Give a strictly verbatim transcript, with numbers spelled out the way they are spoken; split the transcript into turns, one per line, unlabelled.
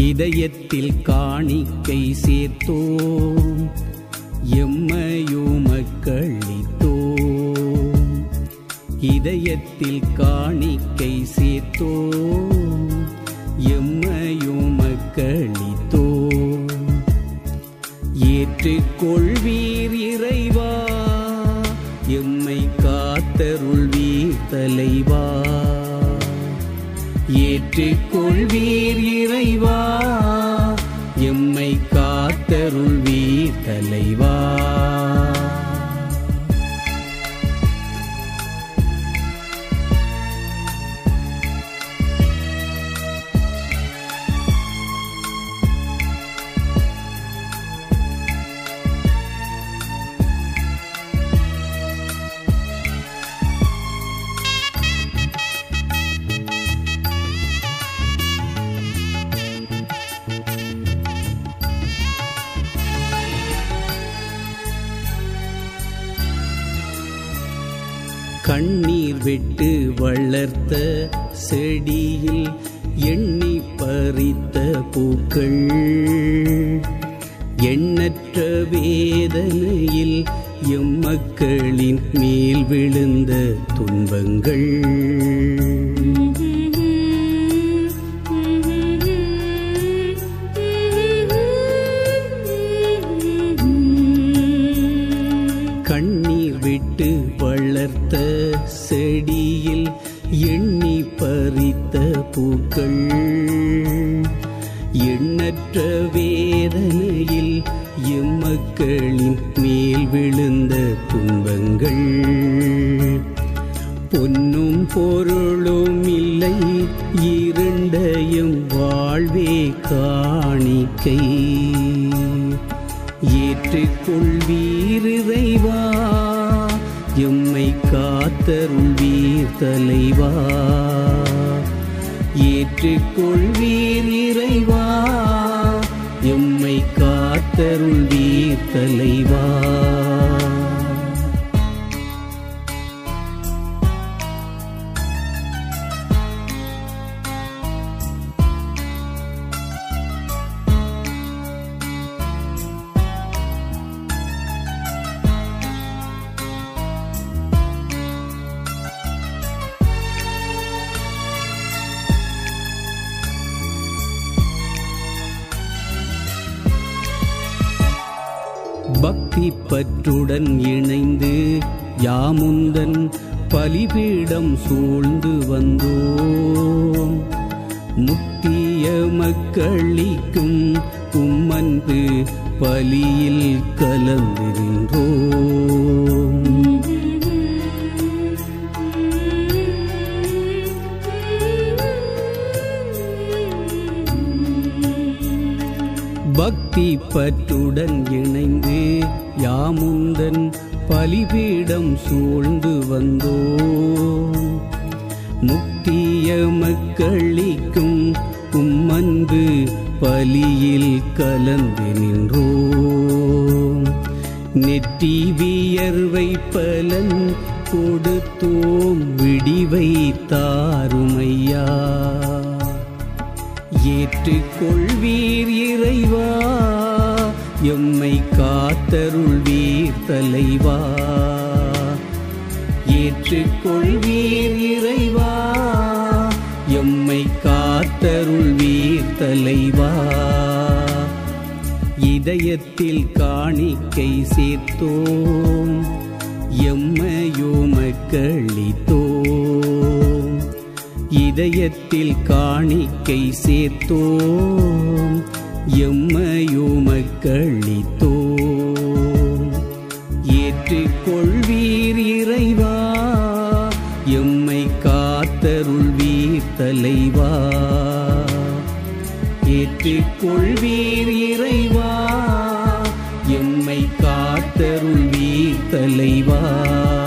இதயத்தில் காணிக்கை சேர்த்தோம், எம்மையுமக்களித்தோம். இதயத்தில் காணிக்கை சேர்த்தோம், எம்மையுமக்களித்தோம். ஏற்றுக்கொள்வீர் இறைவா, எம்மை காத்தருள்வீர் தலைவா. ஏற்றுக்கொள்வீர் இறைவா, எம்மை காத்தருள்வீர் தலைவா. கண்ணீர் விட்டு வளர்த்த செடியில் எண்ணி பறித்த பூக்கள், எண்ணற்ற வேதனையில் எம்மக்களின் மேல் விழுந்த துன்பங்கள். கண்ணீர் விட்டு வளர்த்த செடியில் எண்ணி பறித்த பூக்கள், எண்ணற்ற வேதனையில் எம்மக்களின் மேல் விழுந்த துன்பங்கள். பொன்னும் பொருளும் இல்லை, இரண்டையும் வாழ்வே காணிக்கை. ஏற்றுக்கொள்வீர் இறைவா, எம்மை காத்தருள்வீர் தலைவா. ஏற்றுக்கொள்வீர் இறைவா, எம்மை காத்தருள்வீர் தலைவா. பக்தி பற்றுடன் இணைந்து யாமுந்தன் பலிபீடம் சூழ்ந்து வந்தோம். முக்திய மக்களிக்கும் உம்மன்பு பலியில் கலந்திருந்தோம். பக்தி பற்றுடன் இணைந்து யாமுந்தன் பலிபீடம் சூழ்ந்து வந்தோம். முக்திய மக்களிக்கும் உம்மன்பு பலியில் கலந்து நின்றோம். நெற்றி வியர்வை பலன் கொடுத்தோம், விடிவை தாருமையா. ஏற்றுக்கொள்வீர் இறைவா, எம்மை காத்தருள்வீர் தலைவா. ஏற்றுக்கொள்வீர் இறைவா, எம்மை காத்தருள்வீர் தலைவா. இதயத்தில் காணிக்கை சேர்த்தோம், எம்மையுமக்களித்தோம். இதயத்தில் காணிக்கை சேர்த்தோம், எம்மையுமக்களித்தோம். ஏற்றுக்கொள்வீர் இறைவா, எம்மை காத்தருள்வீர் தலைவா. ஏற்றுக்கொள்வீர் இறைவா, எம்மை காத்தருள்வீர் தலைவா.